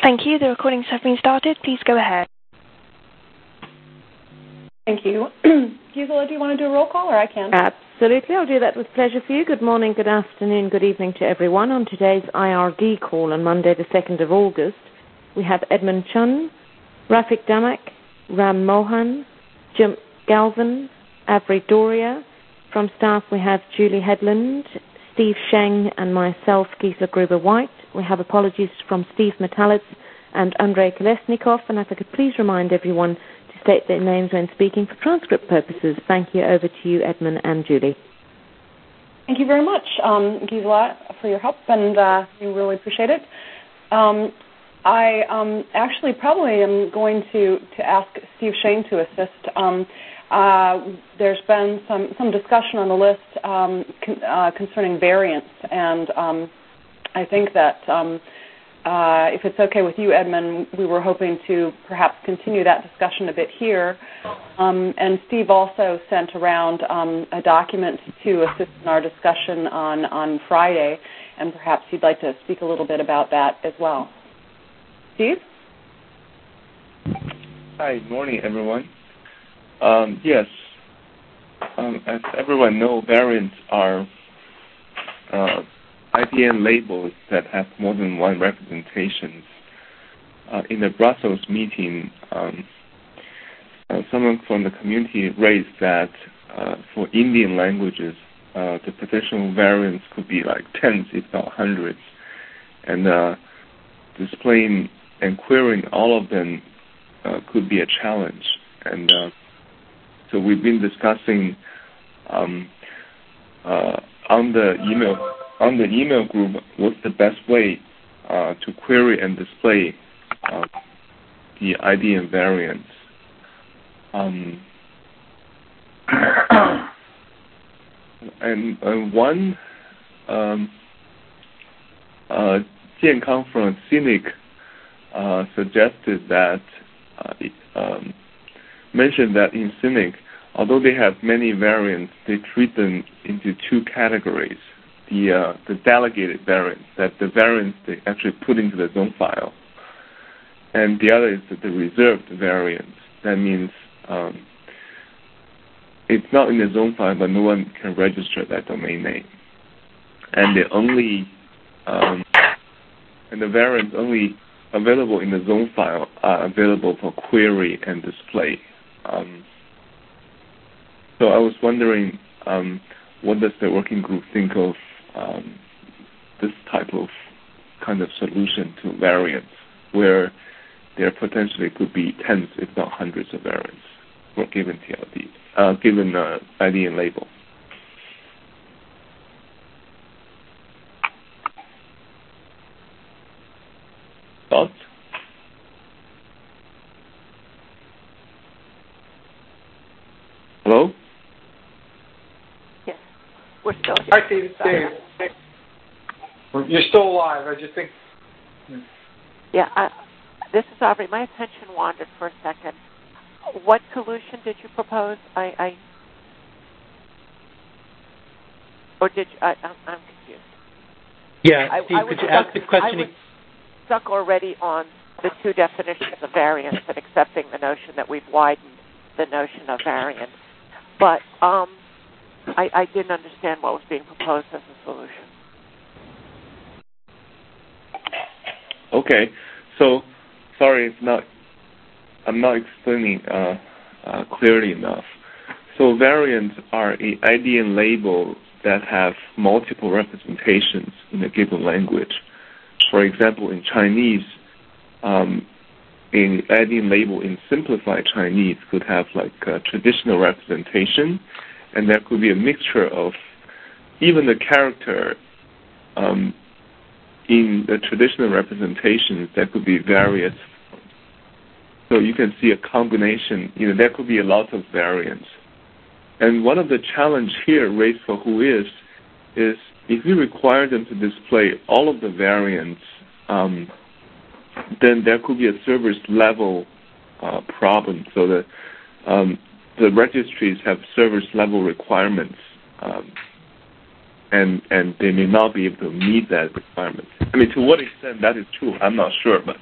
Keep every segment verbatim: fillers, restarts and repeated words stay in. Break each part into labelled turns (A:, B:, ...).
A: Thank you. The recordings have been started. Please go ahead.
B: Thank you. Gisela, do you want to do a roll call, or I can?
C: Absolutely. I'll do that with pleasure for you. Good morning, good afternoon, good evening to everyone. On today's I R D call on Monday, the second of August, we have Edmund Chun, Rafik Damak, Ram Mohan, Jim Galvin, Avery Doria. From staff, we have Julie Headland, Steve Sheng, and myself, Gisela Gruber-White. We have apologies from Steve Metalitz and Andrei Kolesnikov, and if I could please remind everyone to state their names when speaking for transcript purposes. Thank you. Over to you, Edmund and Julie.
B: Thank you very much, um, Gisela, for your help, and uh, we really appreciate it. Um, I um, actually probably am going to, to ask Steve Shane to assist. Um, uh, there's been some, some discussion on the list um, con- uh, concerning variants, and um, I think that um, uh, if it's okay with you, Edmund, we were hoping to perhaps continue that discussion a bit here. Um, and Steve also sent around um, a document to assist in our discussion on, on Friday, and perhaps you'd like to speak a little bit about that as well. Steve?
D: Hi, good morning, everyone. Um, yes, um, as everyone knows, variants are uh, I D N labels that have more than one representation. Uh, in the Brussels meeting, um, uh, someone from the community raised that uh, for Indian languages, uh, the potential variants could be like tens, if not hundreds, and uh, displaying and querying all of them uh, could be a challenge. And uh, so we've been discussing um, uh, on the email on the email group what's the best way uh, to query and display uh, the I D N variants. Um, and uh, one um, uh, 健康 from Cynic uh, suggested that uh, um, mentioned that in Cynic, although they have many variants, they treat them into two categories. The uh, the delegated variants, that the variants they actually put into the zone file, and the other is the reserved variants. That means um, it's not in the zone file, but no one can register that domain name, and the only um, and the variants only available in the zone file are available for query and display. Um, so I was wondering, um, what does the working group think of um, this type of kind of solution to variants, where there potentially could be tens, if not hundreds, of variants for given T L D, uh, given uh, I D N label. Thoughts? Hello?
E: Yes, we're still here.
F: Hi, Steve. It's Dave. You're still alive. I just think.
E: Yeah, I, this is Aubrey. My attention wandered for a second. What solution did you propose? I, I or did you, I, I'm, I'm confused.
F: Yeah,
E: I,
F: Steve,
E: I
F: could
E: was
F: you
E: stuck,
F: ask the question?
E: I was stuck already on the two definitions of variance and accepting the notion that we've widened the notion of variance. But um, I, I didn't understand what was being proposed as a solution.
D: Okay, so sorry, it's not. I'm not explaining uh, uh, clearly enough. So variants are a I D N label that have multiple representations in a given language. For example, in Chinese, um, an I D N label in simplified Chinese could have like a traditional representation, and there could be a mixture of even the character. Um, in the traditional representations, there could be various. So you can see a combination. You know, there could be a lot of variants. And one of the challenge here raised for W H O is, is if you require them to display all of the variants, um, then there could be a service level uh, problem. So that um, the registries have service level requirements, um, and and they may not be able to meet that requirement. I mean, to what extent that is true, I'm not sure, but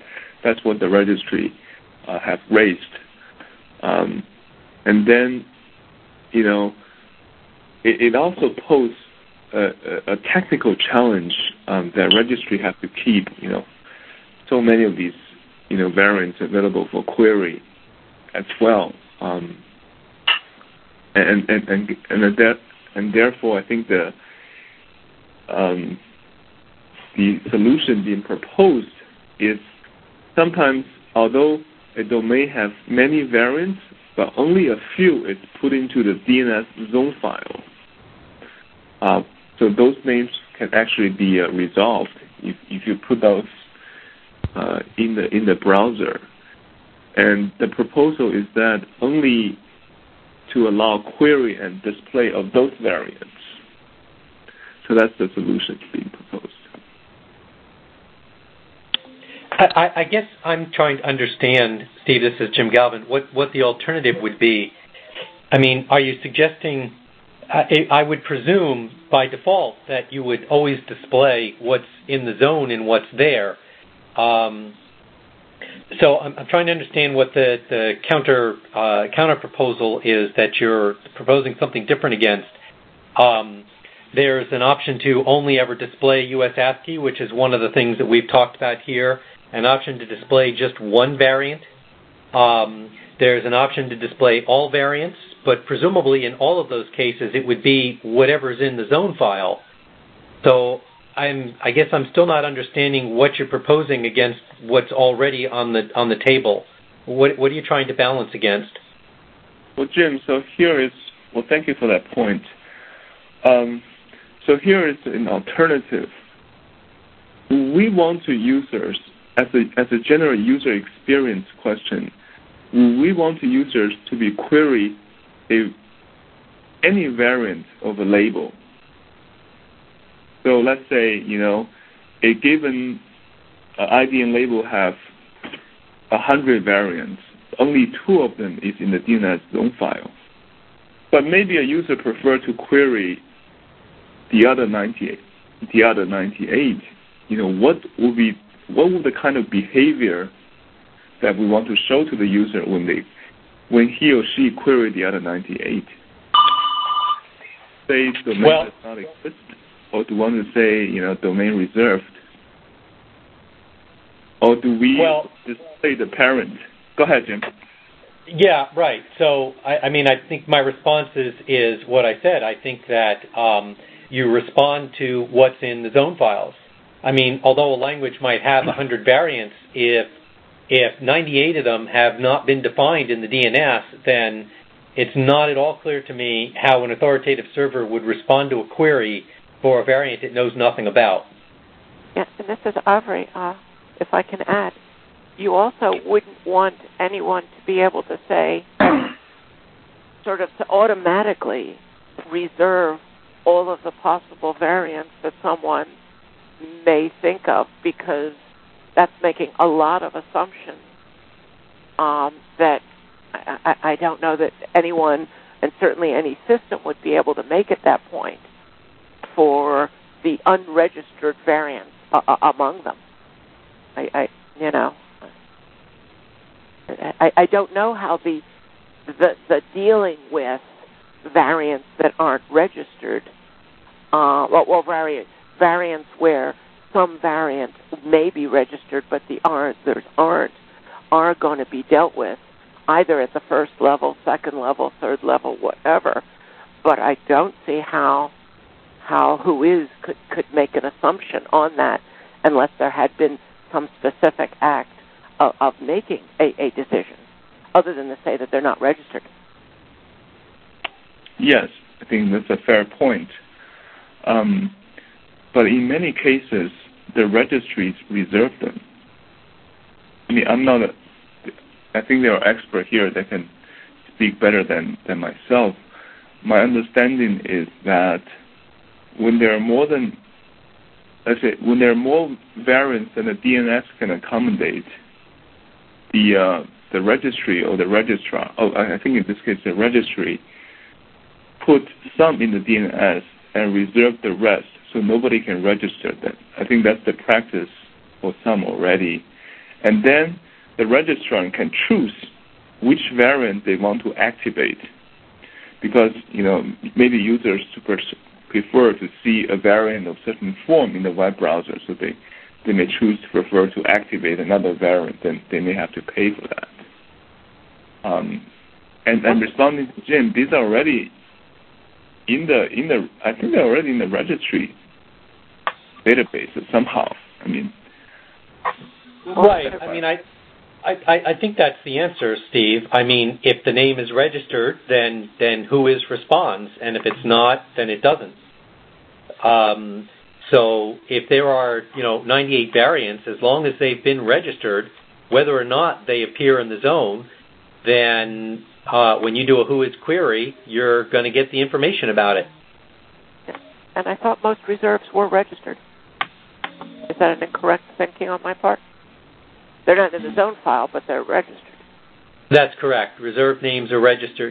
D: That's what the registry uh, have raised. Um, and then, you know, it, it also poses a, a technical challenge um, that registry have to keep, you know, so many of these, you know, variants available for query as well. Um, and, and, and, and, that, and therefore, I think the um, the solution being proposed is sometimes, although a domain has many variants, but only a few is put into the D N S zone file. Uh, so those names can actually be uh, resolved if, if you put those uh, in the in the browser. And the proposal is that only to allow query and display of those variants. So that's the solution being proposed.
G: I, I guess I'm trying to understand, Steve, this is Jim Galvin, what, what the alternative would be. I mean, are you suggesting, I, I would presume by default that you would always display what's in the zone and what's there. Um, so I'm, I'm trying to understand what the, the counter uh, counter proposal is that you're proposing something different against. Um, there's an option to only ever display U S ASCII, which is one of the things that we've talked about here. An option to display just one variant. Um, there's an option to display all variants, but presumably in all of those cases it would be whatever's in the zone file. So I'm, I guess I'm still not understanding what you're proposing against what's already on the on the table. What what are you trying to balance against?
D: Well, Jim, so here is, well, thank you for that point. Um, so here is an alternative. We want to users, as a, as a general user experience question, we want users to be query a, any variant of a label. So let's say, you know, a given uh, I D N label have one hundred variants. Only two of them is in the D N S zone file. But maybe a user prefer to query the other ninety-eight. The other ninety-eight. You know, what would be what would the kind of behavior that we want to show to the user when they when he or she query the other ninety-eight? Say domain
G: well,
D: does not exist, or do we want to say, you know, domain reserved? Or do we
G: well,
D: just say the parent? Go ahead, Jim.
G: Yeah, right. So, I, I mean, I think my response is, is what I said. I think that um, you respond to what's in the zone files. I mean, although a language might have one hundred variants, if if ninety-eight of them have not been defined in the D N S, then it's not at all clear to me how an authoritative server would respond to a query for a variant it knows nothing about.
E: Yeah, and this is Avery. Uh, if I can add, you also wouldn't want anyone to be able to say, sort of to automatically reserve all of the possible variants that someone may think of, because that's making a lot of assumptions um, that I, I don't know that anyone, and certainly any system, would be able to make at that point for the unregistered variants uh, among them. I, I, you know, I, I don't know how the, the the dealing with variants that aren't registered, uh, well, well variants. variants where some variants may be registered but the others aren't, are going to be dealt with either at the first level, second level, third level, whatever. But I don't see how how WHOIS could, could make an assumption on that unless there had been some specific act of, of making a, a decision, other than to say that they're not registered.
D: Yes, I think that's a fair point. Um, But in many cases, the registries reserve them. I mean, I'm not a, I think there are experts here that can speak better than, than myself. My understanding is that when there are more than, let's say, when there are more variants than the D N S can accommodate, the uh, the registry or the registrar, oh, I think in this case the registry, put some in the D N S and reserve the rest, so nobody can register them. I think that's the practice for some already. And then the registrant can choose which variant they want to activate, because you know maybe users prefer to see a variant of certain form in the web browser, so they, they may choose to prefer to activate another variant, then they may have to pay for that. Um, and, and responding to Jim, these are already in the in the I think they're already in the registry databases somehow. I mean,
G: right. I mean, I, I I think that's the answer, Steve. I mean, if the name is registered, then then Whois responds, and if it's not, then it doesn't. Um, so if there are you know ninety-eight variants, as long as they've been registered, whether or not they appear in the zone, then uh, when you do a Whois query, you're going to get the information about it.
E: And I thought most reserves were registered. Is that an incorrect thinking on my part? They're not in the zone file, but they're registered.
G: That's correct. Reserved names are registered.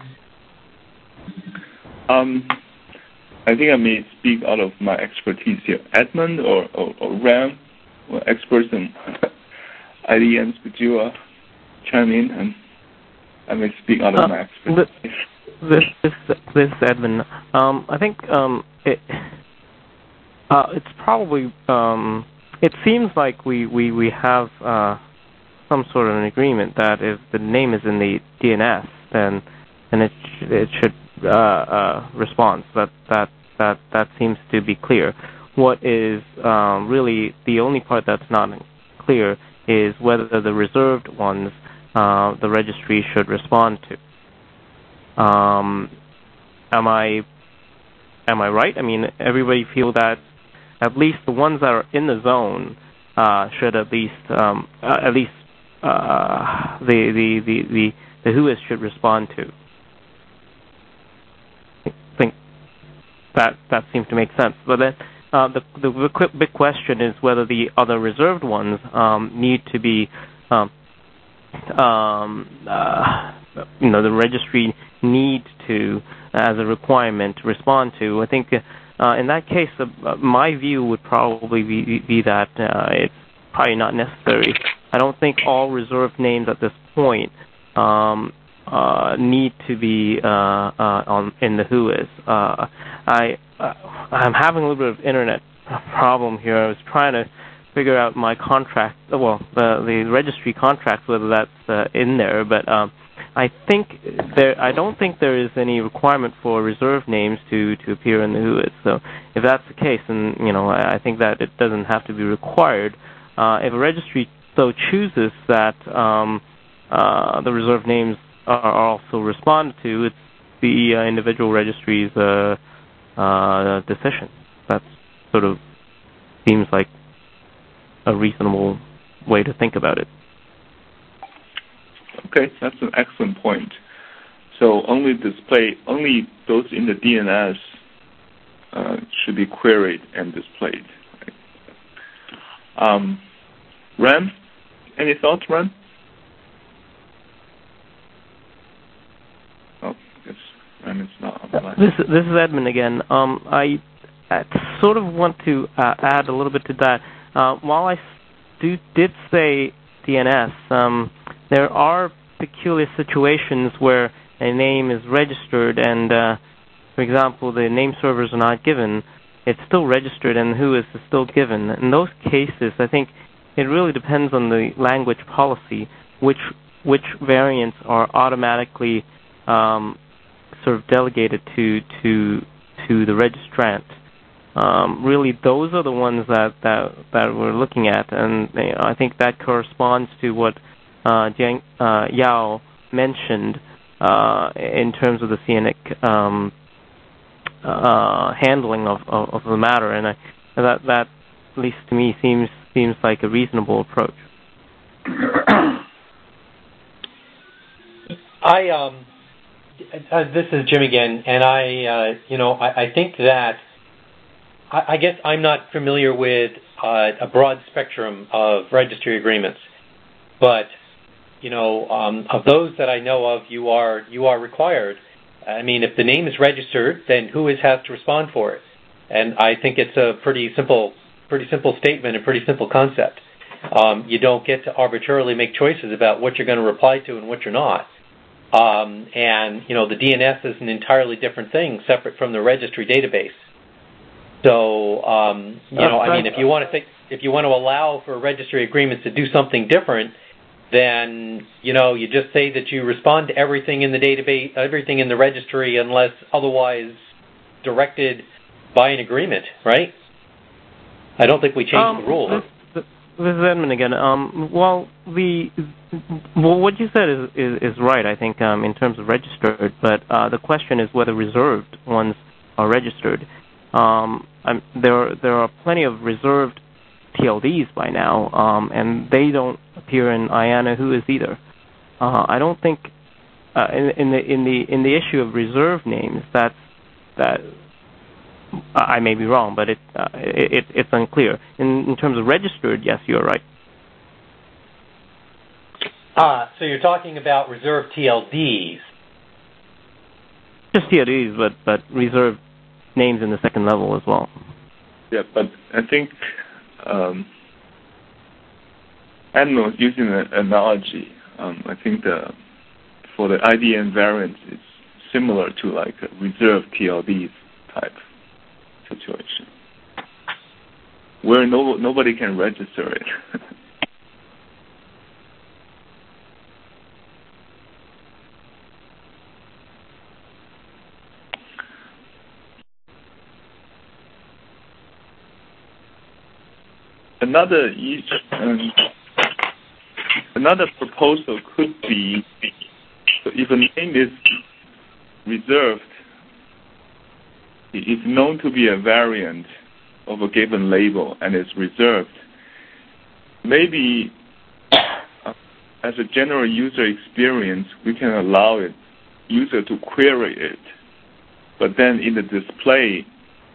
D: Um, I think I may speak out of my expertise here. Edmund or, or, or Ram, or experts in I D Ms, could you uh, chime in and I may speak out of uh, my expertise.
H: This this this is Edmund. Um, I think um, it uh, it's probably um, it seems like we we we have uh, some sort of an agreement that if the name is in the D N S, then then it sh- it should uh, uh, respond. That that that that seems to be clear. What is um, really the only part that's not clear is whether the reserved ones uh, the registry should respond to. Um, am I am I right? I mean, everybody feel that at least the ones that are in the zone uh, should at least um, uh, at least uh, the, the the the the Whois should respond to. I think that that seems to make sense. But then uh, the the big question is whether the other reserved ones um, need to be um, um, uh, you know the registry need to, as a requirement, respond to. I think uh, in that case, uh, my view would probably be, be that uh, it's probably not necessary. I don't think all reserved names at this point um, uh, need to be uh, uh, on in the Whois. Uh, I uh, I'm having a little bit of internet problem here. I was trying to figure out my contract, well, the the registry contracts, whether that's uh, in there, but. Um, I think there. I don't think there is any requirement for reserved names to, to appear in the Whois. So, if that's the case, then you know I, I think that it doesn't have to be required. Uh, if a registry so chooses that um, uh, the reserved names are also responded to, it's the uh, individual registry's uh, uh, decision. That sort of seems like a reasonable way to think about it.
D: Okay, that's an excellent point. So only display, only those in the D N S uh, should be queried and displayed. Right? Um, Ram, any thoughts, Ram? Oh, yes, Ram is not on the line.
H: This, this is Edmund again. Um, I, I sort of want to uh, add a little bit to that. Uh, while I do, did say D N S, um, there are peculiar situations where a name is registered and, uh, for example, the name servers are not given. It's still registered and Whois is still given. In those cases, I think it really depends on the language policy, which which variants are automatically um, sort of delegated to to to the registrant. Um, really, those are the ones that, that, that we're looking at, and you know, I think that corresponds to what uh, Jiang uh, Yao mentioned uh, in terms of the C N I C um, uh, handling of, of, of the matter, and I, that that at least to me seems seems like a reasonable approach.
G: I um, uh, this is Jim again, and I uh, you know I, I think that. I guess I'm not familiar with uh, a broad spectrum of registry agreements, but you know, um, of those that I know of, you are you are required. I mean, if the name is registered, then Whois has to respond for it, and I think it's a pretty simple, pretty simple statement, a pretty simple concept. Um, you don't get to arbitrarily make choices about what you're going to reply to and what you're not. Um, and, you know, the D N S is an entirely different thing, separate from the registry database. So, um, you know, I mean, if you want to think, if you want to allow for registry agreements to do something different, then, you know, you just say that you respond to everything in the database, everything in the registry, unless otherwise directed by an agreement, right? I don't think we change
H: um,
G: the rules.
H: This, this is Edmund again. Um, well, the well, what you said is, is, is right, I think, um, in terms of registered, but uh, the question is whether reserved ones are registered. Um, I'm, there, there are plenty of reserved T L Ds by now, um, and they don't appear in IANA Whois either. Uh, I don't think uh, in, in the in the in the issue of reserved names, that's that. I may be wrong, but it, uh, it it's unclear. In, in terms of registered, yes, you're right.
G: Ah, so you're talking about reserved T L Ds.
H: Just T L Ds, but but reserved names in the second level as well.
D: Yeah, but I think um, Admiral was using an analogy. Um, I think the for the I D N variant, it's similar to like a reserved T L Ds type situation, where no nobody can register it. Another um, another proposal could be, so if a name is reserved, it is known to be a variant of a given label and is reserved. Maybe uh, as a general user experience, we can allow it user to query it, but then in the display,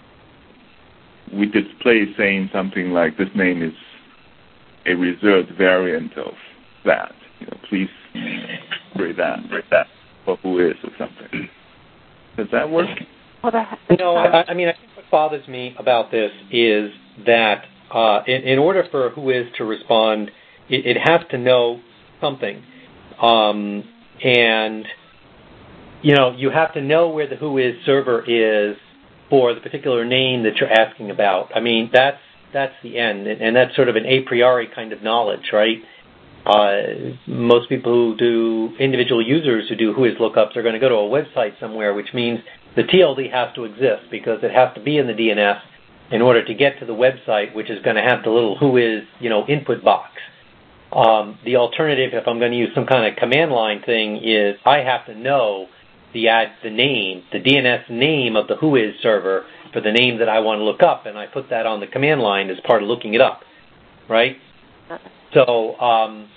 D: we display saying something like, this name is a reserved variant of that. You know, please read that, read that, or Whois or something. Does that work?
E: Well, that,
G: no, I, I mean, I think what bothers me about this is that uh, in, in order for Whois to respond, it, it has to know something. Um, and, you know, you have to know where the Whois server is for the particular name that you're asking about. I mean, that's that's the end, and that's sort of an a priori kind of knowledge, right? Uh, most people who do, individual users who do Whois lookups are going to go to a website somewhere, which means the T L D has to exist because it has to be in the D N S in order to get to the website, which is going to have the little Whois, you know, input box. Um, the alternative, if I'm going to use some kind of command line thing, is I have to know the ad, the name, the D N S name of the Whois server for the name that I want to look up, and I put that on the command line as part of looking it up, right? So um,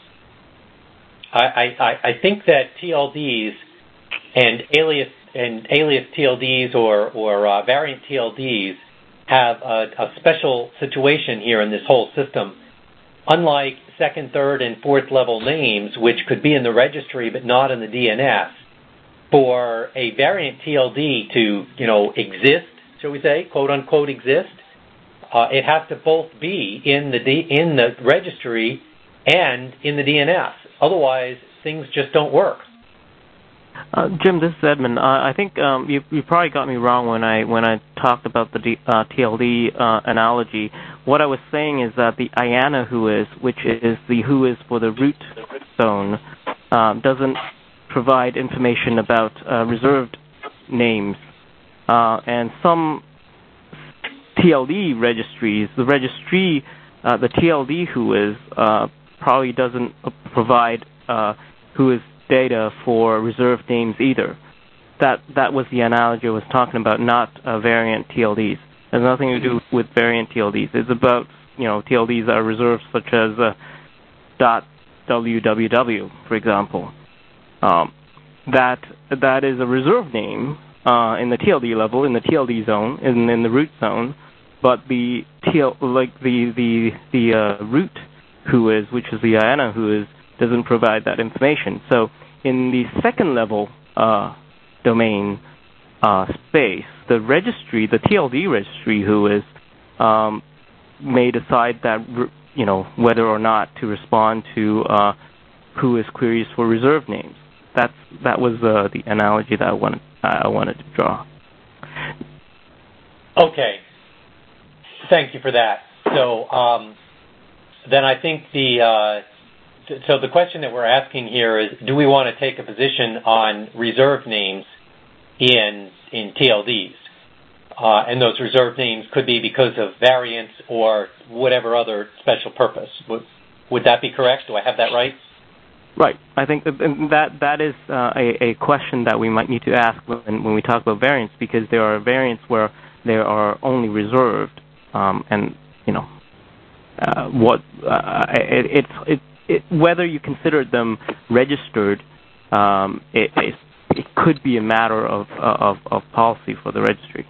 G: I, I, I think that T L Ds and alias and alias T L Ds or or uh, variant T L Ds have a, a special situation here in this whole system. Unlike second, third, and fourth level names, which could be in the registry but not in the D N S, for a variant T L D to, you know, exist, shall we say, quote unquote exist, uh, it has to both be in the D, in the registry and in the D N S. Otherwise, things just don't work.
H: Uh, Jim, this is Edmund. Uh, I think um, you, you probably got me wrong when I when I talked about the D, uh, T L D uh, analogy. What I was saying is that the IANA Whois, which is the Whois for the root zone, um, doesn't provide information about uh, reserved names. Uh, and some T L D registries, the registry, uh, the T L D Whois uh, probably doesn't provide uh, Whois data for reserved names either. That that was the analogy I was talking about, not uh, variant T L Ds. It has nothing to do with variant T L Ds. It's about, you know, T L Ds that are reserved, such as uh, .www, for example. Um, that that is a reserved name uh, in the T L D level, in the T L D zone, in, in the root zone, but the T L, like the the the uh, root Whois, which is the IANA Whois, doesn't provide that information. So in the second level uh, domain uh, space, the registry, the T L D registry Whois, um, may decide that you know, whether or not to respond to uh, who is queries for reserved names. That's that was uh, the analogy that I wanted I wanted to draw.
G: Okay. Thank you for that. So um, then I think the uh, th- so the question that we're asking here is: do we want to take a position on reserved names in in T L Ds? Uh, and those reserved names could be because of variance or whatever other special purpose. Would, would that be correct? Do I have that right?
H: Right. I think that that is uh, a, a question that we might need to ask when, when we talk about variance, because there are variants where they are only reserved, um, and you know uh, what uh, it, it, it, it, whether you consider them registered, um, it, it, it could be a matter of, of of policy for the registry.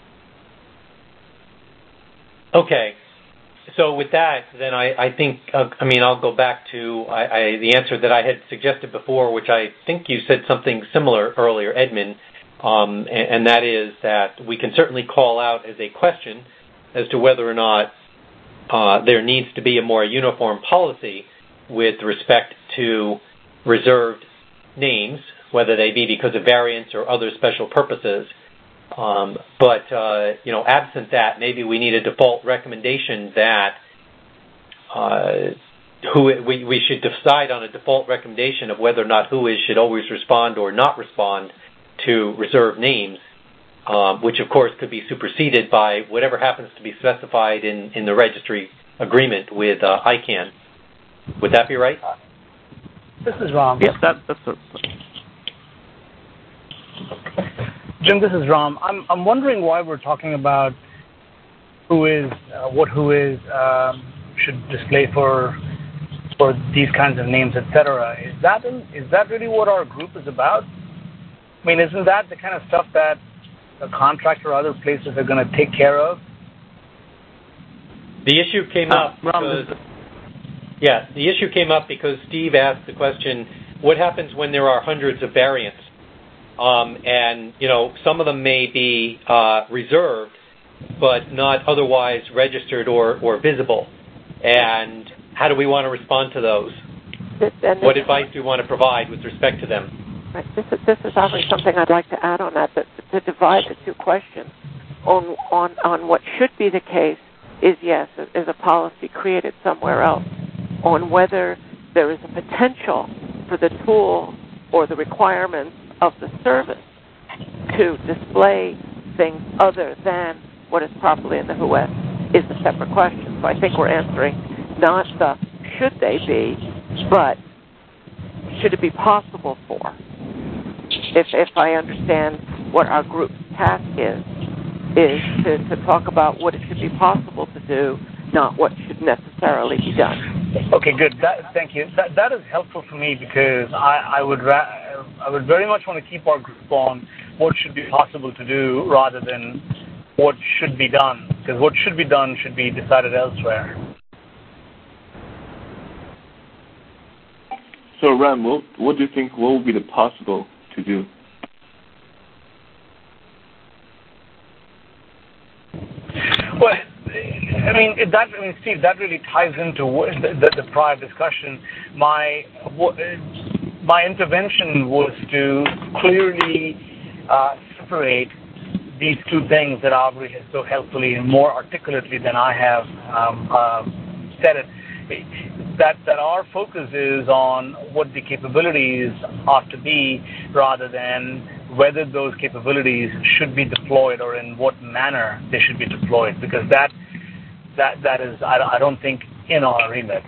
G: Okay. So with that, then I, I think, uh, I mean, I'll go back to I, I, the answer that I had suggested before, which I think you said something similar earlier, Edmund, um, and, and that is that we can certainly call out as a question as to whether or not uh, there needs to be a more uniform policy with respect to reserved names, whether they be because of variance or other special purposes. Um, but, uh, you know, absent that, maybe we need a default recommendation that uh, who we, we should decide on a default recommendation of whether or not who is should always respond or not respond to reserved names, um, which, of course, could be superseded by whatever happens to be specified in, in the registry agreement with uh, I CANN. Would that be right?
I: This is Ram.
H: Yes, that, that's a...
I: Jim, this is Ram. I'm I'm wondering why we're talking about who is uh, what who is um, should display for for these kinds of names, et cetera. Is that is that really what our group is about? I mean, isn't that the kind of stuff that a contract or other places are going to take care of?
G: The issue came
I: uh,
G: up because yeah, the issue came up because Steve asked the question: what happens when there are hundreds of variants? Um, and, you know, some of them may be uh, reserved, but not otherwise registered or, or visible. And how do we want to respond to those?
E: This,
G: what advice do we want to provide with respect to them?
E: Right. This is this is actually something I'd like to add on that, that to divide the two questions. On on on what should be the case is yes, is a policy created somewhere else. On whether there is a potential for the tool or the requirements of the service to display things other than what is properly in the W H O is a separate question. So I think we're answering not the should they be, but should it be possible for? If if I understand what our group's task is, is to, to talk about what it should be possible to do, not what should necessarily be done.
I: Okay, good. That, thank you. That that is helpful for me because I, I would ra- I would very much want to keep our group on what should be possible to do rather than what should be done, because what should be done should be decided elsewhere.
D: So, Ram, what, what do you think what would be the possible to do?
I: Well, I mean, that, I mean, Steve, that really ties into the, the, the prior discussion. My my intervention was to clearly uh, separate these two things that Aubrey has so helpfully and more articulately than I have um, uh, said it. That that our focus is on what the capabilities ought to be, rather than whether those capabilities should be deployed or in what manner they should be deployed, because that that that is I, I don't think in our remit.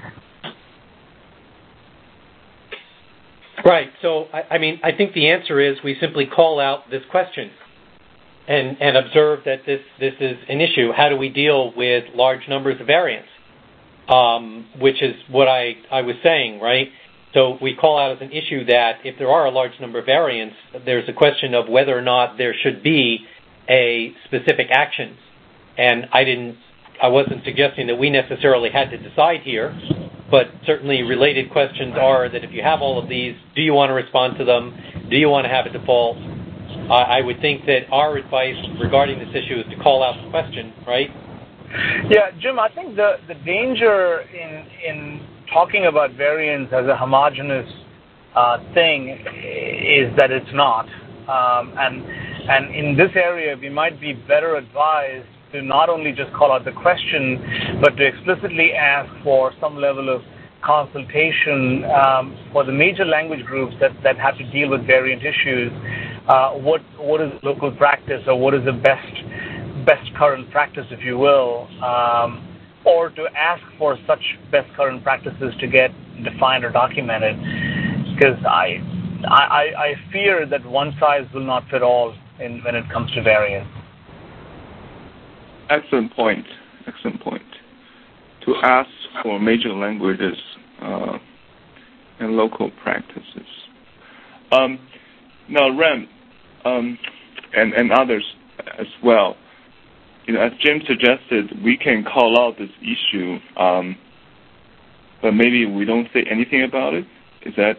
G: Right. So I, I mean I think the answer is we simply call out this question and and observe that this this is an issue. How do we deal with large numbers of variants? Um, which is what I, I was saying, right? So we call out as an issue that if there are a large number of variants, there's a question of whether or not there should be a specific action. And I didn't, I wasn't suggesting that we necessarily had to decide here, but certainly related questions are that if you have all of these, do you want to respond to them? Do you want to have a default? Uh, I would think that our advice regarding this issue is to call out the question, right?
I: Yeah, Jim, I think the, the danger in in talking about variance as a homogeneous uh, thing is that it's not. Um, and and in this area, we might be better advised to not only just call out the question, but to explicitly ask for some level of consultation um, for the major language groups that, that have to deal with variant issues. Uh, what what is local practice, or what is the best best current practice, if you will, um, or to ask for such best current practices to get defined or documented, because I, I I fear that one size will not fit all in, when it comes to variance.
D: Excellent point. Excellent point. To ask for major languages uh, and local practices. Um, now, Ram, um, and, and others as well, you know, as Jim suggested, we can call out this issue, um, but maybe we don't say anything about it. Is that,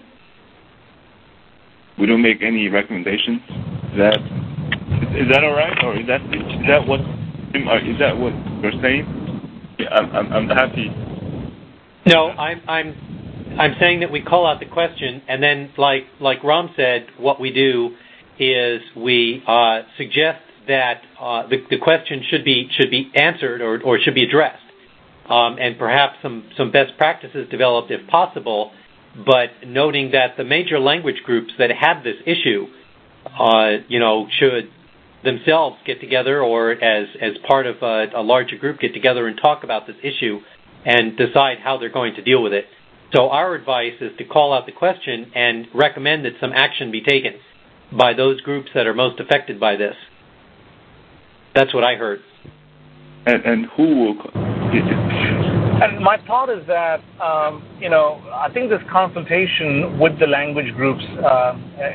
D: we don't make any recommendations? Is that, is, is that all right? Or is that, is that what, is that what you're saying? Yeah, I'm, I'm, I'm happy.
G: No, I'm, I'm, I'm saying that we call out the question, and then, like, like Ram said, what we do is we uh, suggest that uh, the, the question should be should be answered or, or should be addressed, um, and perhaps some, some best practices developed if possible, but noting that the major language groups that have this issue, uh, you know, should themselves get together or as, as part of a, a larger group get together and talk about this issue and decide how they're going to deal with it. So our advice is to call out the question and recommend that some action be taken by those groups that are most affected by this. That's what I heard.
D: And, and who will...
I: And my thought is that, um, you know, I think this consultation with the language groups, uh,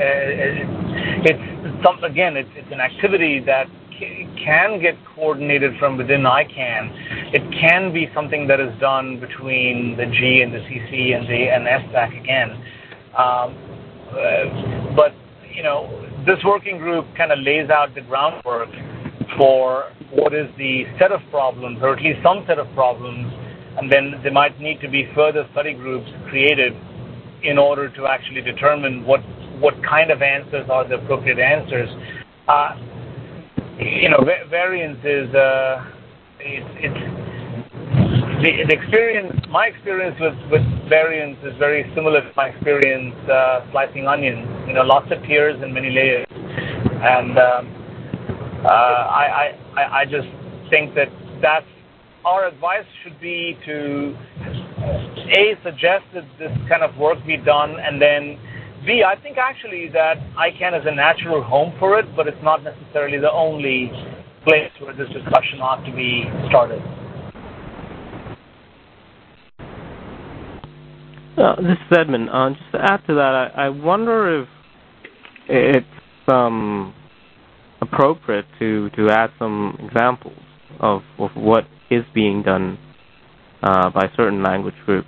I: it's some, again, it's, it's an activity that c- can get coordinated from within I CANN. It can be something that is done between the G and the C C and the and S B A C again. Um, uh, but, you know, this working group kind of lays out the groundwork for what is the set of problems, or at least some set of problems, and then there might need to be further study groups created in order to actually determine what what kind of answers are the appropriate answers. Uh, you know, va- variance is uh, it's, it's the, the experience. My experience with, with variance is very similar to my experience uh, slicing onions. You know, lots of tiers and many layers, and um, uh, I, I I just think that that's. Our advice should be to, A, suggest that this kind of work be done, and then, B, I think actually that I CANN is a natural home for it, but it's not necessarily the only place where this discussion ought to be started.
H: Uh, this is Edmund. Uh, just to add to that, I, I wonder if it's um, appropriate to, to add some examples of, of what is being done uh, by certain language groups.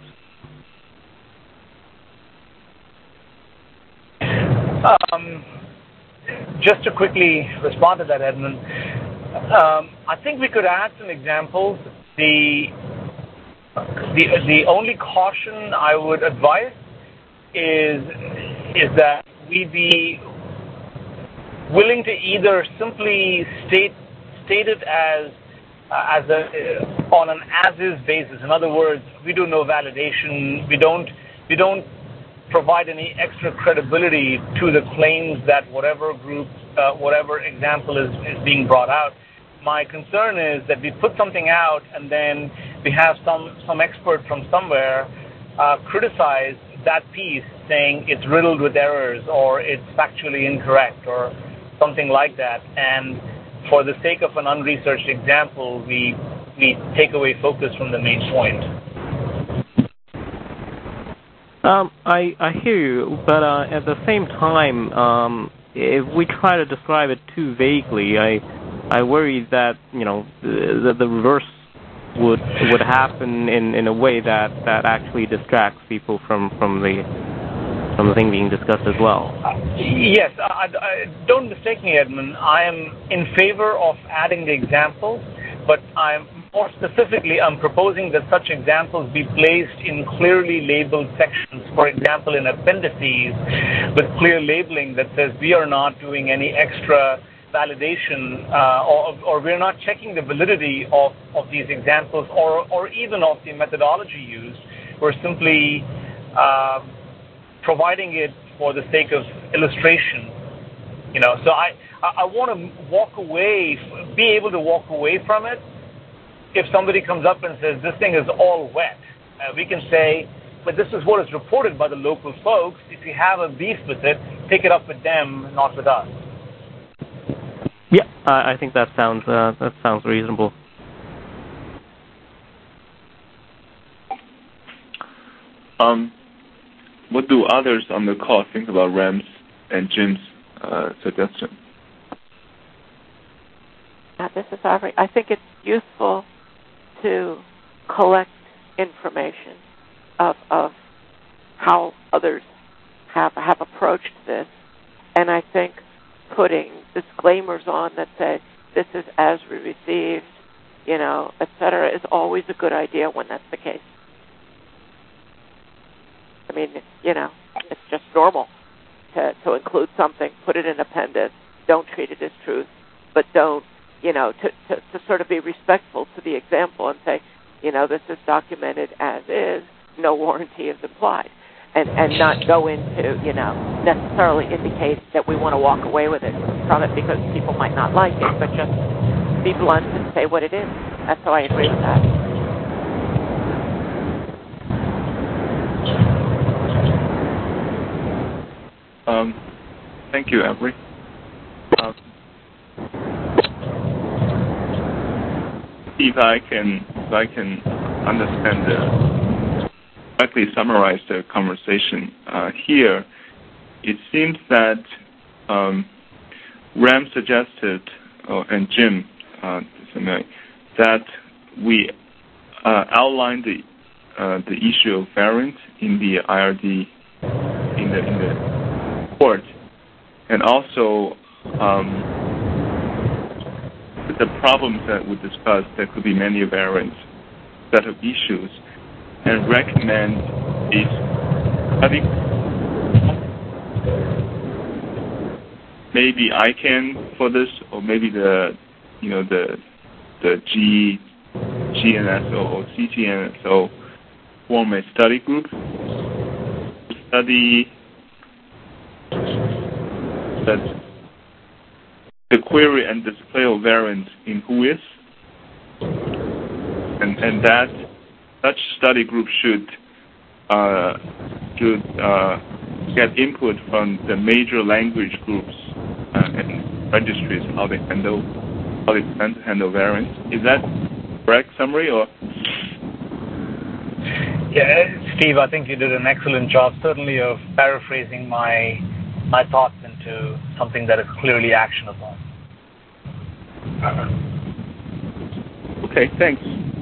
I: Um, just to quickly respond to that, Edmund, um, I think we could add some examples. The, the the only caution I would advise is is that we be willing to either simply state state it as Uh, as a uh, on an as-is basis. In other words, we do no validation. We don't we don't provide any extra credibility to the claims that whatever group, uh, whatever example is, is being brought out. My concern is that we put something out and then we have some some expert from somewhere uh, criticize that piece, saying it's riddled with errors or it's factually incorrect or something like that, and for the sake of an unresearched example, we we take away focus from the main point.
H: Um, I, I hear you, but uh, at the same time, um, if we try to describe it too vaguely, I I worry that you know the, the reverse would would happen in, in a way that, that actually distracts people from, from the from the thing being discussed as well.
I: Uh, yes, I, I, don't mistake me, Edmund. I am in favor of adding the examples, but I'm more specifically, I'm proposing that such examples be placed in clearly labeled sections, for example, in appendices with clear labeling that says we are not doing any extra validation uh, or, or we're not checking the validity of, of these examples or, or even of the methodology used. We're simply uh, providing it for the sake of illustration. You know, so I, I want to walk away, be able to walk away from it. If somebody comes up and says, this thing is all wet, uh, we can say, but this is what is reported by the local folks. If you have a beef with it, take it up with them, not with us.
H: Yeah, I, I think that sounds uh, that sounds reasonable.
D: Um, what do others on the call think about Ram's and Jim's uh, suggestion?
E: Uh, this is Aubrey. I think it's useful to collect information of of how others have have approached this, and I think putting disclaimers on that say this is as we received, you know, et cetera, is always a good idea when that's the case. I mean, you know, it's just normal to to include something, put it in appendix, don't treat it as truth, but don't, you know, to, to, to sort of be respectful to the example and say, you know, this is documented as is, no warranty is implied. And, and not go into, you know, necessarily indicate that we want to walk away with it from it because people might not like it, but just be blunt and say what it is. That's how I agree with that.
D: Um, thank you, Avery. Um, if I can, if I can understand the. Correctly summarize the conversation uh, here, it seems that um, Ram suggested, oh, and Jim, uh, that we uh, outline the uh, the issue of variance in the I R D in the in the report, and also um, the problems that we discussed. There could be many variants, set of issues. And recommend is study maybe I can for this, or maybe the you know the the G G N S O or C G N S O form a study group to study that the query and display of variants in W H O I S, and and that. Such study group should uh, should uh, get input from the major language groups uh, and registries how they handle how they plan to handle variants. Is that correct summary or?
I: Yeah, Steve, I think you did an excellent job, certainly of paraphrasing my my thoughts into something that is clearly actionable.
D: Okay, thanks.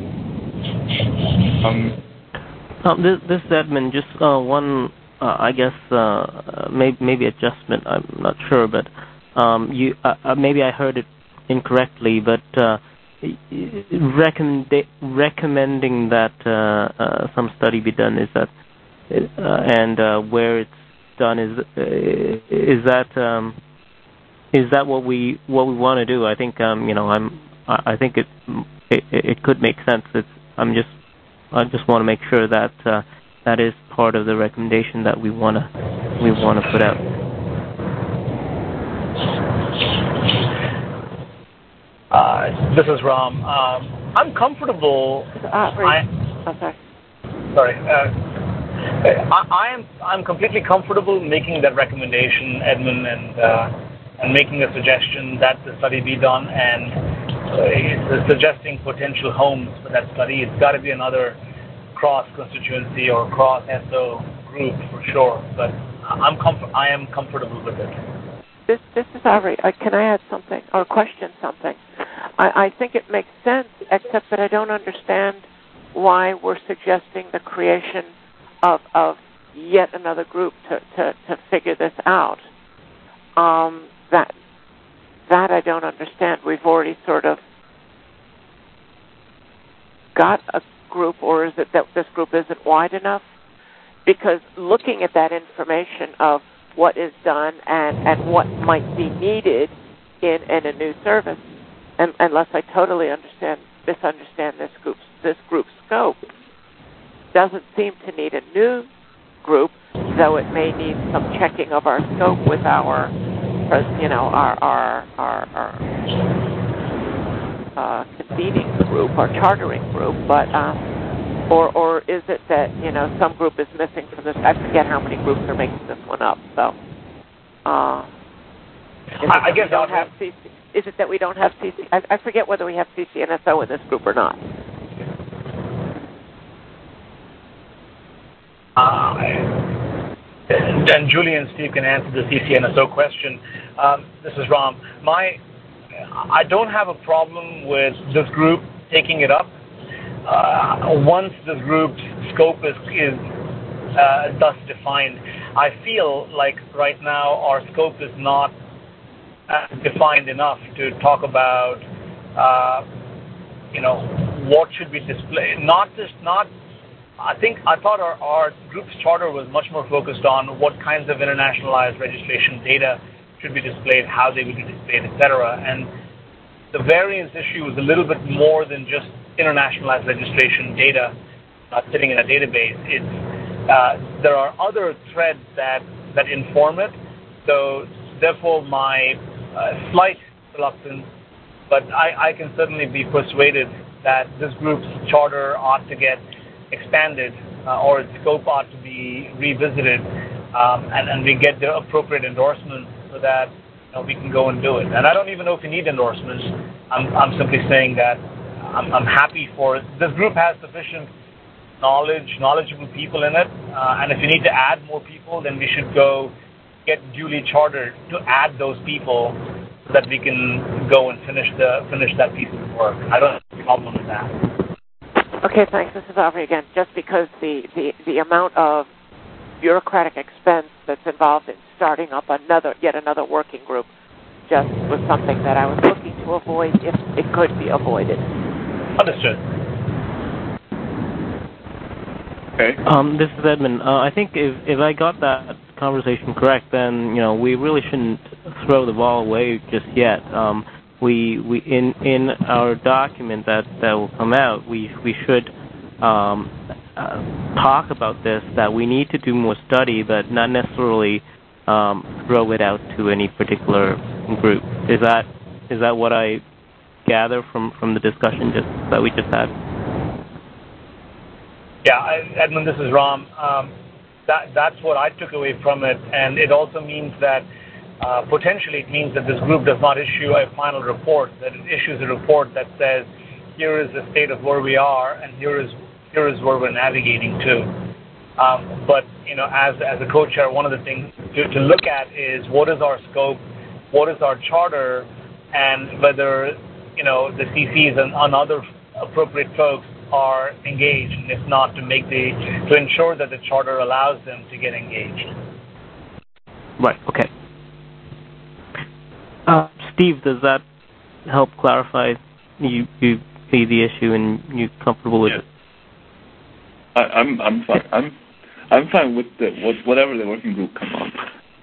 D: Um,
H: um, this, this is Edmund. Just uh, one, uh, I guess, uh, maybe, maybe adjustment. I'm not sure, but um, you uh, maybe I heard it incorrectly. But uh, recommend, recommending that uh, uh, some study be done is that, uh, and uh, where it's done is uh, is that um, is that what we what we want to do? I think um, you know I'm I think it it, it could make sense. It's I'm just I just want to make sure that uh, that is part of the recommendation that we want to we want to put out.
I: Uh, this is Ram. Um, I'm comfortable.
E: Uh, I, oh, sorry.
I: Sorry. Uh, I, I am. I'm completely comfortable making that recommendation, Edmund, and uh, and making a suggestion that the study be done and. Uh, suggesting potential homes for that study. It's got to be another cross-constituency or cross-S O group for sure, but I'm comf- I am comfortable with it.
E: This, this is Avery. Uh, can I add something or question something? I, I think it makes sense, except that I don't understand why we're suggesting the creation of, of yet another group to, to, to figure this out. Um, that That I don't understand. We've already sort of got a group, or is it that this group isn't wide enough? Because looking at that information of what is done and, and what might be needed in, in a new service, and, unless I totally understand misunderstand this group's this group's scope, doesn't seem to need a new group, though it may need some checking of our scope with our, you know, our our our, our uh, convening group, our chartering group, but. Um, Or, or is it that, you know, some group is missing from this? I forget how many groups are making this one up. So, uh,
I: I, I guess
E: we don't have C C, is it that we don't have C C? I, I forget whether we have C C N S O in this group or not.
I: Uh, and Julie and Steve can answer the C C N S O question. Um, this is Ram. My, I don't have a problem with this group taking it up. Uh, once this group's scope is, is uh, thus defined, I feel like right now our scope is not uh, defined enough to talk about, uh, you know, what should be displayed. Not just not. I think I thought our, our group's charter was much more focused on what kinds of internationalized registration data should be displayed, how they would be displayed, et cetera. And the variance issue is a little bit more than just internationalized registration data uh, sitting in a database. It's, uh, there are other threads that, that inform it. So therefore, my uh, slight reluctance, but I, I can certainly be persuaded that this group's charter ought to get expanded uh, or its scope ought to be revisited, um, and, and we get the appropriate endorsements so that you know, we can go and do it. And I don't even know if we need endorsements. I'm, I'm simply saying that I'm, I'm happy for it. This group has sufficient knowledge, knowledgeable people in it, uh, and if you need to add more people, then we should go get duly chartered to add those people so that we can go and finish the finish that piece of the work. I don't have a problem with that.
E: Okay, thanks. This is Aubrey again. Just because the, the, the amount of bureaucratic expense that's involved in starting up another yet another working group just was something that I was looking to avoid if it could be avoided.
I: Understood.
D: Okay.
H: Um, this is Edmund. Uh, I think if if I got that conversation correct, then you know we really shouldn't throw the ball away just yet. Um, we we in in our document that, that will come out, we we should um, uh, talk about this. That we need to do more study, but not necessarily um, throw it out to any particular group. Is that is that what I gather from, from the discussion just that we just had?
I: Yeah, I, Edmund, this is Ram. Um, that that's what I took away from it, and it also means that uh, potentially it means that this group does not issue a final report. That it issues a report that says, here is the state of where we are, and here is here is where we're navigating to. Um, but you know, as as a co-chair, one of the things to, to look at is what is our scope, what is our charter, and whether you know the C Cs and, and other appropriate folks are engaged, and if not, to make the to ensure that the charter allows them to get engaged.
H: Right. Okay. Uh, Steve, does that help clarify? You you see the issue and you comfortable with
D: yeah.
H: it?
D: I, I'm I'm fine. I'm I'm fine with the whatever the working group come up.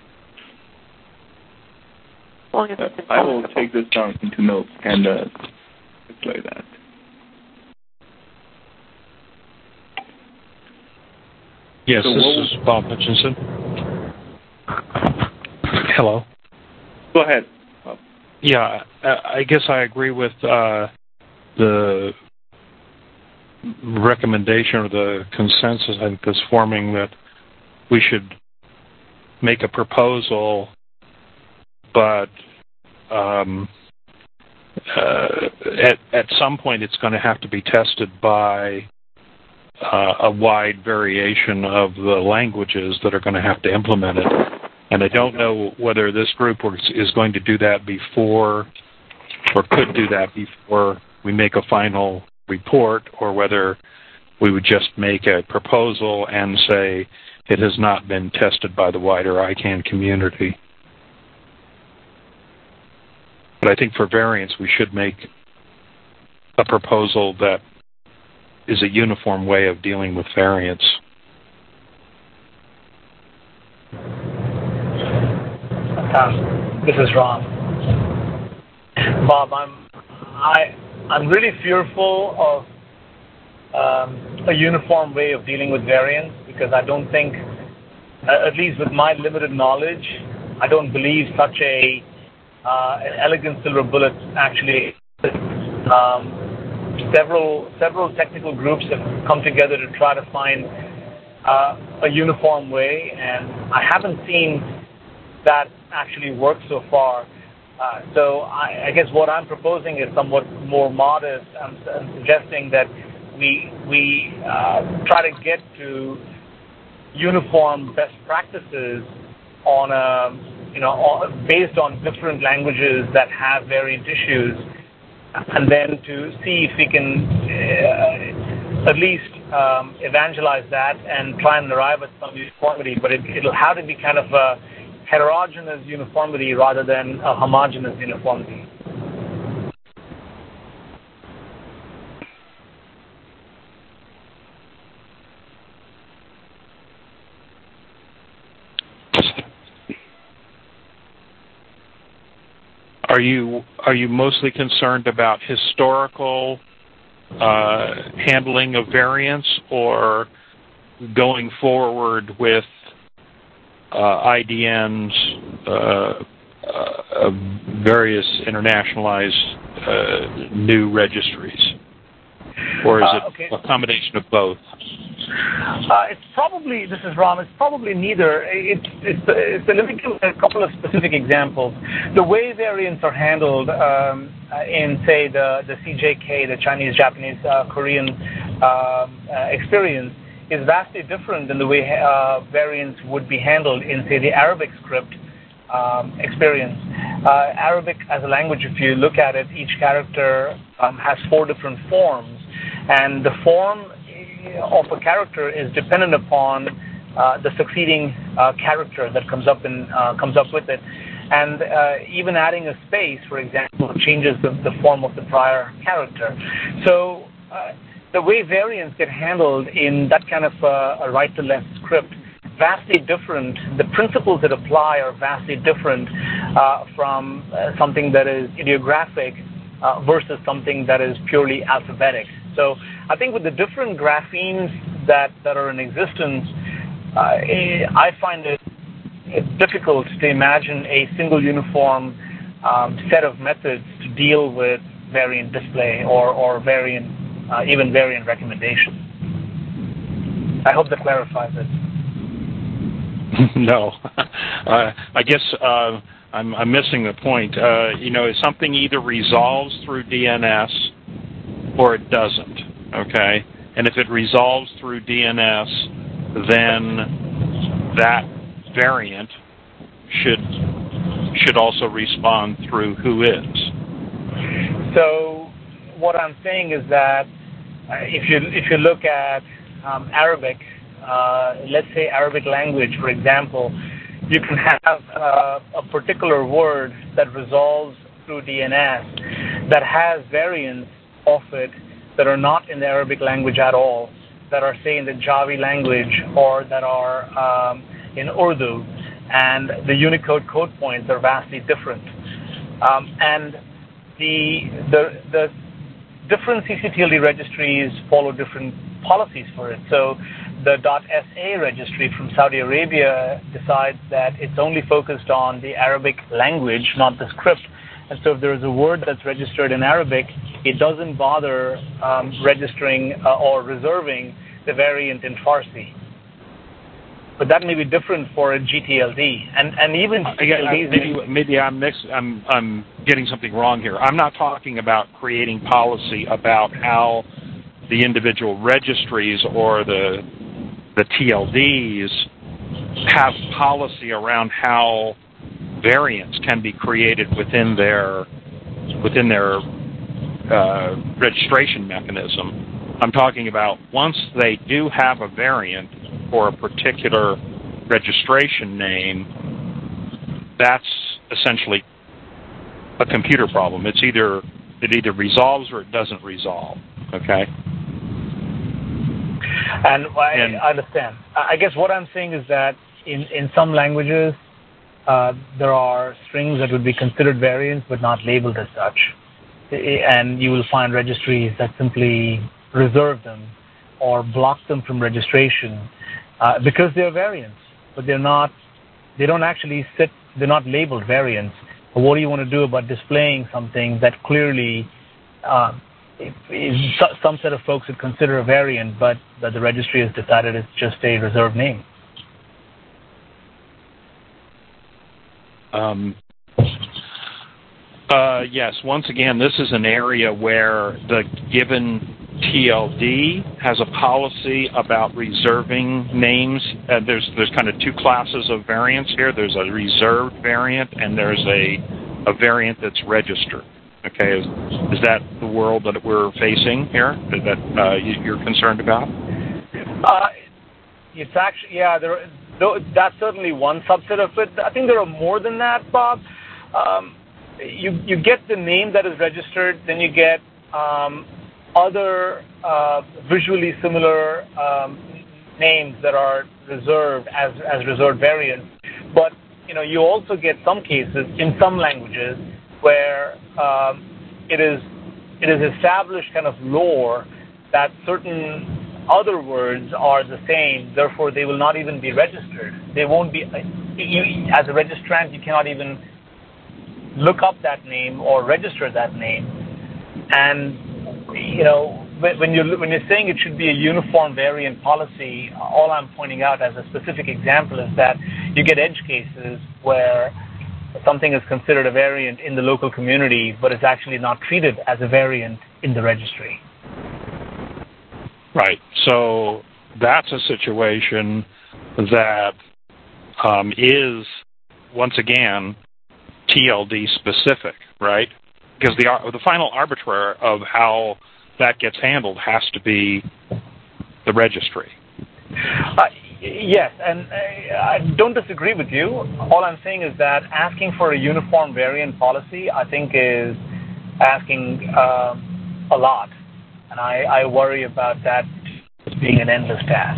E: As long as it's
D: uh, I will take this down into notes and uh, display that.
J: Yes,
D: so
J: this
D: we'll,
J: is Bob Hutchinson. Hello.
D: Go ahead. Bob.
J: Yeah, I guess I agree with uh, the recommendation or the consensus I think that's forming that we should make a proposal, but um, uh, at, at some point it's going to have to be tested by Uh, a wide variation of the languages that are going to have to implement it. And I don't know whether this group is going to do that before or could do that before we make a final report, or whether we would just make a proposal and say it has not been tested by the wider I CANN community. But I think for variance we should make a proposal that is a uniform way of dealing with variants.
I: Uh, this is Ron. Bob, I'm I I'm really fearful of um, a uniform way of dealing with variants because I don't think, uh, at least with my limited knowledge, I don't believe such a uh, an elegant silver bullet actually exists. Um, several several technical groups have come together to try to find uh, a uniform way, and I haven't seen that actually work so far. Uh, so I, I guess what I'm proposing is somewhat more modest. I'm, I'm suggesting that we we uh, try to get to uniform best practices on a you know on, based on different languages that have variant issues, and then to see if we can uh, at least um, evangelize that and try and arrive at some uniformity. But it, it'll have to be kind of a heterogeneous uniformity rather than a homogeneous uniformity.
J: Are you are you mostly concerned about historical uh, handling of variants, or going forward with uh, I D Ns, uh, uh, various internationalized uh, new registries, or is it
I: uh, okay.
J: a combination of both?
I: Uh, it's probably, this is Ram, it's probably neither. It's, it's, it's, let me give a couple of specific examples. The way variants are handled um, in, say, the, the C J K, the Chinese, Japanese, uh, Korean um, uh, experience is vastly different than the way uh, variants would be handled in, say, the Arabic script um, experience. Uh, Arabic as a language, if you look at it, each character um, has four different forms, and the form of a character is dependent upon uh, the succeeding uh, character that comes up in uh, comes up with it, and uh, even adding a space, for example, changes the, the form of the prior character. So uh, the way variants get handled in that kind of uh, a right-to-left script, vastly different. The principles that apply are vastly different uh, from uh, something that is ideographic uh, versus something that is purely alphabetic. So I think with the different graphemes that, that are in existence, uh, I find it it's difficult to imagine a single uniform um, set of methods to deal with variant display or, or variant, uh, even variant recommendation. I hope that clarifies it.
J: No. uh, I guess uh, I'm, I'm missing the point. Uh, you know, something either resolves through D N S or it doesn't, okay? And if it resolves through D N S, then that variant should should also respond through who is.
I: So what I'm saying is that uh, if you if you look at um, Arabic, uh, let's say Arabic language, for example, you can have uh, a particular word that resolves through D N S that has variants of it that are not in the Arabic language at all, that are, say, in the Jawi language or that are um, in Urdu, and the Unicode code points are vastly different. Um, and the, the, the different C C T L D registries follow different policies for it. So the .sa registry from Saudi Arabia decides that it's only focused on the Arabic language, not the script. And so if there is a word that's registered in Arabic, it doesn't bother um, registering uh, or reserving the variant in Farsi. But that may be different for a G T L D, and and even G T L Ds.
J: Maybe, maybe I'm mix, I'm I'm getting something wrong here. I'm not talking about creating policy about how the individual registries or the the T L Ds have policy around how variants can be created within their within their uh, registration mechanism. I'm talking about once they do have a variant for a particular registration name, that's essentially a computer problem. It's either it either resolves or it doesn't resolve. Okay.
I: And I,
J: and
I: I understand. I guess what I'm saying is that in, in some languages, uh, there are strings that would be considered variants but not labeled as such. And you will find registries that simply reserve them or block them from registration uh, because they're variants, but they're not, they don't actually sit, they're not labeled variants. But what do you want to do about displaying something that clearly uh, is some set of folks would consider a variant, but that the registry has decided it's just a reserved name?
J: Um, uh, yes, once again, this is an area where the given T L D has a policy about reserving names. Uh, there's there's kind of two classes of variants here. There's a reserved variant, and there's a, a variant that's registered. Okay, is, is that the world that we're facing here that uh, you, you're concerned about?
I: Uh, it's actually, yeah, there, that's certainly one subset of it. I think there are more than that, Bob. Um, you you get the name that is registered, then you get um, other uh, visually similar um, names that are reserved as, as reserved variants. But, you know, you also get some cases in some languages where um, it is it is established kind of lore that certain other words are the same, therefore they will not even be registered. They won't be, you, as a registrant, you cannot even look up that name or register that name. And, you know, when you're, when you're saying it should be a uniform variant policy, all I'm pointing out as a specific example is that you get edge cases where something is considered a variant in the local community, but it's actually not treated as a variant in the registry.
J: Right. So that's a situation that um, is, once again, T L D specific, right? Because the the final arbiter of how that gets handled has to be the registry.
I: Uh, yes, and uh, I don't disagree with you. All I'm saying is that asking for a uniform variant policy, I think, is asking um, a lot. And I, I worry about that being an endless task.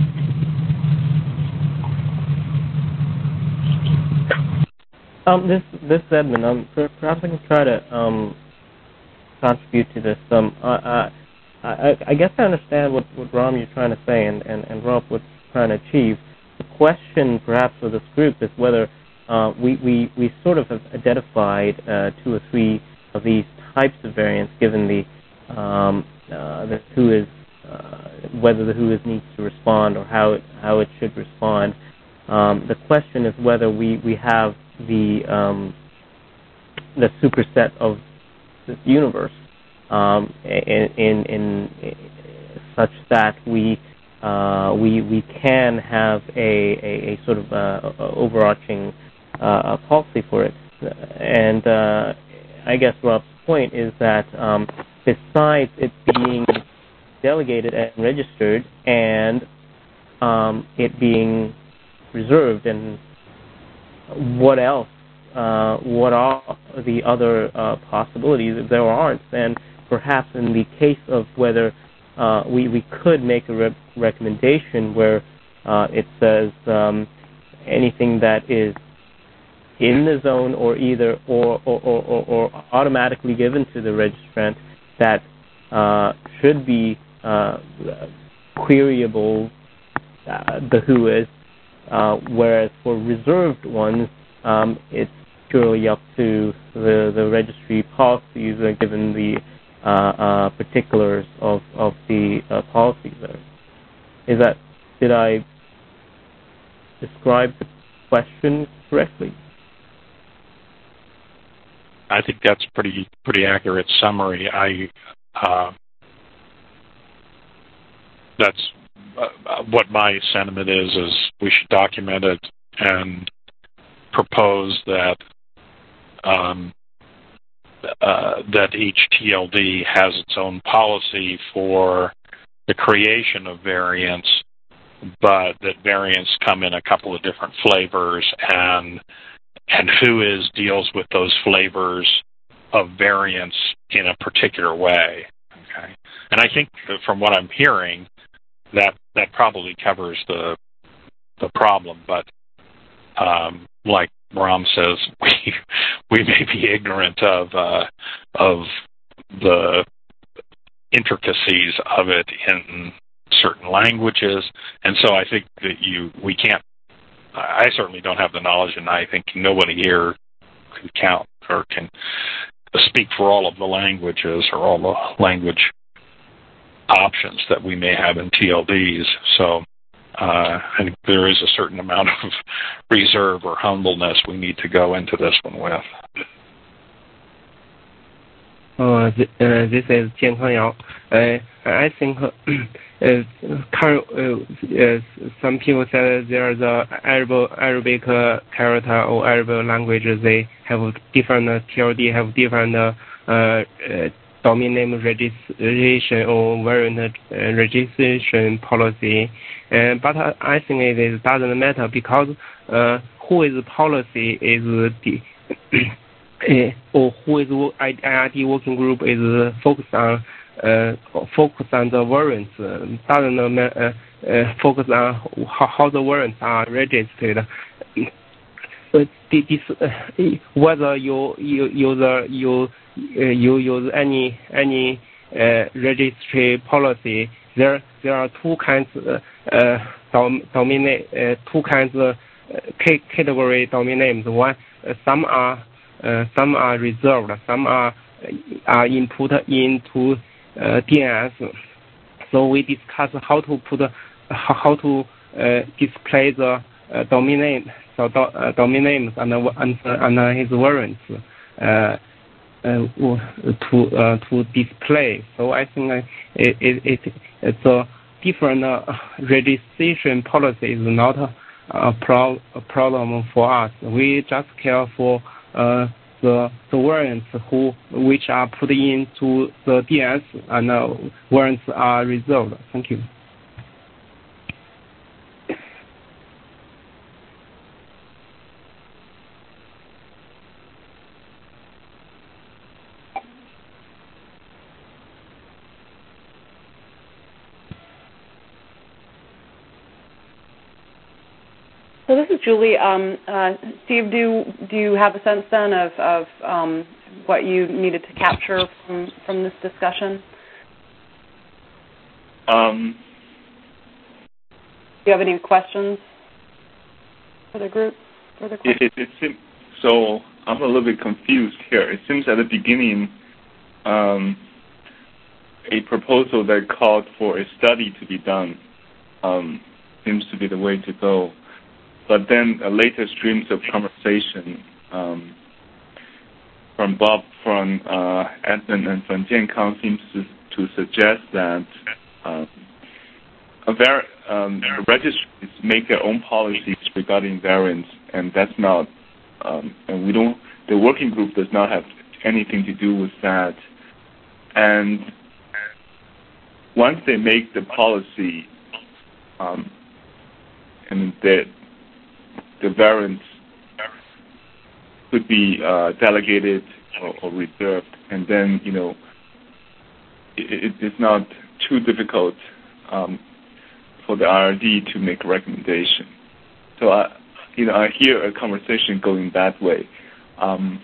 H: Um, this this is Edmund. Um, perhaps I can try to um, contribute to this. Um, I, I, I, I guess I understand what, what Ram you're trying to say, and, and, and Rob what's trying to achieve. The question, perhaps, for this group is whether uh, we, we, we sort of have identified uh, two or three of these types of variants, given the um, uh, the who is uh, whether the who is needs to respond or how it how it should respond. Um, the question is whether we, we have the um, the superset of this universe um, in, in, in such that we uh, we we can have a, a, a sort of uh, overarching uh, policy for it. And uh, I guess Rob's point is that um, besides it being delegated and registered and um, it being reserved, and what else? Uh, what are the other uh, possibilities if there aren't? And perhaps in the case of whether uh, we, we could make a re- recommendation where uh, it says um, anything that is in the zone or either or, or, or, or, or automatically given to the registrant that uh, should be uh, queryable, uh, the who is, uh, whereas for reserved ones, um, it's purely up to the, the registry policies uh, given the uh, uh, particulars of, of the uh, policies there. Is that, did I describe the question correctly?
J: I think that's pretty pretty accurate summary. I uh, that's uh, what my sentiment is. Is we should document it and propose that um, uh, that each T L D has its own policy for the creation of variants, but that variants come in a couple of different flavors, and and who is deals with those flavors of variants in a particular way. Okay, and I think that from what I'm hearing, that that probably covers the the problem. But um, like Ram says, we we may be ignorant of uh, of the intricacies of it in certain languages, and so I think that you we can't. I certainly don't have the knowledge, and I think nobody here can count or can speak for all of the languages or all the language options that we may have in T L Ds. So uh, I think there is a certain amount of reserve or humbleness we need to go into this one with.
K: Uh, th- uh, this is Jian Kang Yao. Uh, I think uh, uh, current, uh, uh, some people say there is a Arabic, Arabic uh, character or Arabic language. They have different uh, T L D, have different uh, uh, domain name registration or variant uh, registration policy. Uh, but uh, I think it is, doesn't matter because uh, who is policy is the Uh, or who is I R D working group is uh, focused on uh, focused on the variants, uh, doesn't uh, uh, focus on how, how the variants are registered. Uh, this, uh, whether you you use uh, you uh, you use any any uh, registry policy, there there are two kinds uh, uh, dom, domain uh, two kinds of uh, category domain names. One, uh, some are Uh, some are reserved, some are are input into uh, D N S. So we discuss how to put uh, how to uh, display the uh, domain name, so do, uh, domain names and and, and his variants uh, uh, to uh, to display. So I think uh, it, it, it it's a different uh, registration policy is not a, a, pro- a problem for us. We just care for Uh, the the variants who which are put into the D N S and uh, variants are reserved. Thank you.
B: So this is Julie. Um, uh, Steve, do do you have a sense then of, of um, what you needed to capture from, from this discussion?
D: Um,
B: do you have any questions for the group? For the
D: it, it, it seems, so I'm a little bit confused here. It seems at the beginning um, a proposal that called for a study to be done um, seems to be the way to go. But then uh, later streams of conversation um, from Bob, from uh, Edmund, and from Jian Kang seems to, to suggest that uh, a var- um, registries make their own policies regarding variants, and that's not, um, and we don't. The working group does not have anything to do with that. And once they make the policy, um, and they the variants could be uh, delegated or, or reserved, and then you know it, it's not too difficult um, for the I R D to make a recommendation. So I, you know, I hear a conversation going that way. Um,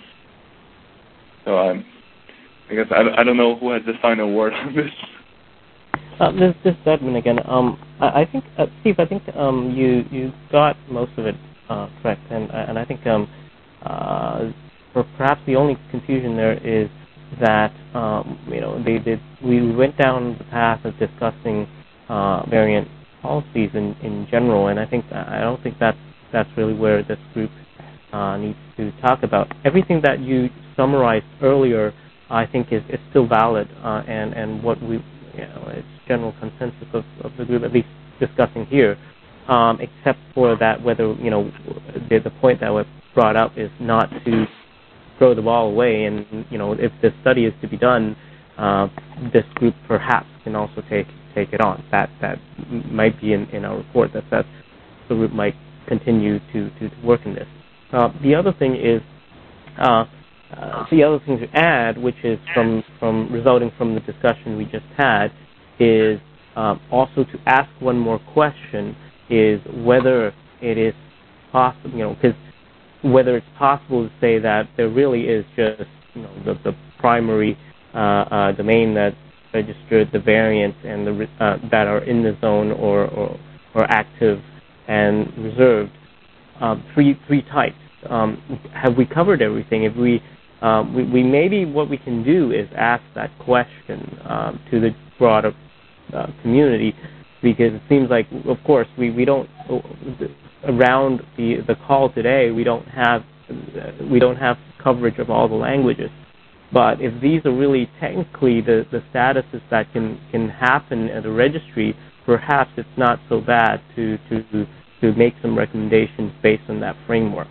D: so I'm, I guess I, I don't know who has the final word on this.
H: Uh, this, this is Edmund again. Um, I, I think, uh, Steve, I think um, you you got most of it uh, correct, and and I think um, uh, for perhaps the only confusion there is that um, you know they did we went down the path of discussing uh, variant policies in, in general, and I think I don't think that's that's really where this group uh, needs to talk about. Everything that you summarized earlier, I think is, is still valid, uh, and and what we you know it's general consensus of, of the group, at least discussing here, um, except for that whether you know the, the point that was brought up is not to throw the ball away, and you know if this study is to be done, uh, this group perhaps can also take take it on. That that might be in, in our report that says the group might continue to, to, to work in this. Uh, the other thing is uh, uh, the other thing to add, which is from from resulting from the discussion we just had, is um, also to ask one more question is whether it is possible, you know, because whether it's possible to say that there really is just, you know, the, the primary uh, uh, domain that registered the variants and the uh, that are in the zone or or, or active and reserved. Um, three three types. Um, have we covered everything? If we, um, we we maybe what we can do is ask that question um, to the broader uh, community, because it seems like, of course, we, we don't around the the call today we don't have we don't have coverage of all the languages. But if these are really technically the, the statuses that can, can happen at a registry, perhaps it's not so bad to to to make some recommendations based on that framework.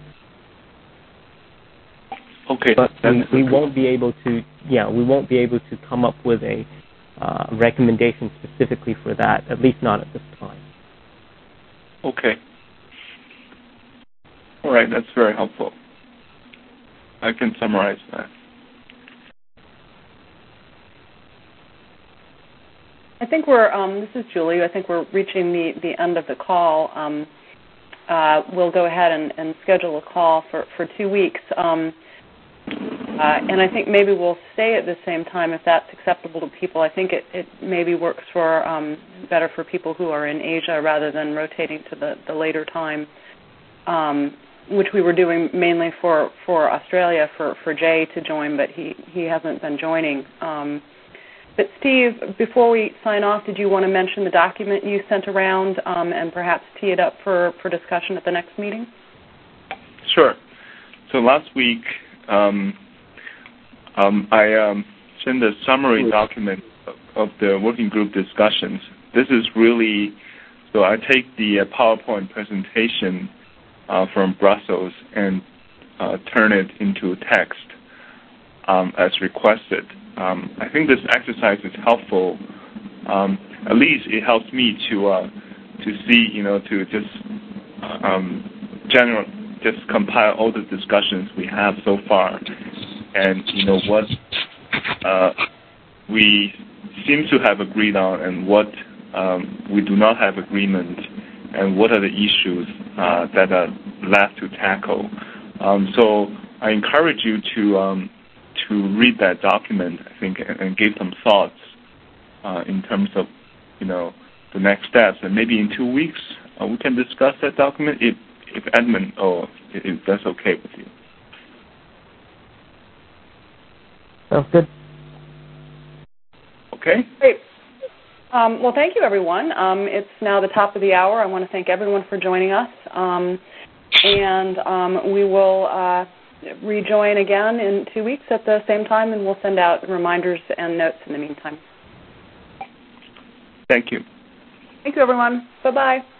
D: Okay.
H: But we, we won't be able to yeah we won't be able to come up with a uh, recommendation specifically for that, at least not at this time.
D: Okay. All right, that's very helpful. I can summarize that.
B: I think we're, um, this is Julie, I think we're reaching the, the end of the call. Um, uh, we'll go ahead and, and schedule a call for, for two weeks. Um, uh, and I think maybe we'll stay at the same time if that's acceptable to people. I think it, it maybe works for um, better for people who are in Asia rather than rotating to the, the later time, um, which we were doing mainly for, for Australia, for, for Jay to join, but he, he hasn't been joining. Um, But Steve, before we sign off, did you want to mention the document you sent around um, and perhaps tee it up for, for discussion at the next meeting?
D: Sure. So last week, um, um, I um, sent a summary document of, of the working group discussions. This is really, so I take the uh, PowerPoint presentation uh, from Brussels and uh, turn it into text um, as requested. Um, I think this exercise is helpful. Um, at least it helps me to uh, to see, you know, to just um, general, just compile all the discussions we have so far, and you know what uh, we seem to have agreed on, and what um, we do not have agreement, and what are the issues uh, that are left to tackle. Um, so I encourage you to. Um, to read that document, I think, and, and give some thoughts uh, in terms of, you know, the next steps. And maybe in two weeks uh, we can discuss that document if, if Edmund, or if, if that's okay with you.
H: Sounds good.
D: Okay.
B: Great. Um, well, thank you, everyone. Um, it's now the top of the hour. I want to thank everyone for joining us. Um, and um, we will... Uh, rejoin again in two weeks at the same time, and we'll send out reminders and notes in the meantime.
D: Thank you.
B: Thank you, everyone. Bye-bye.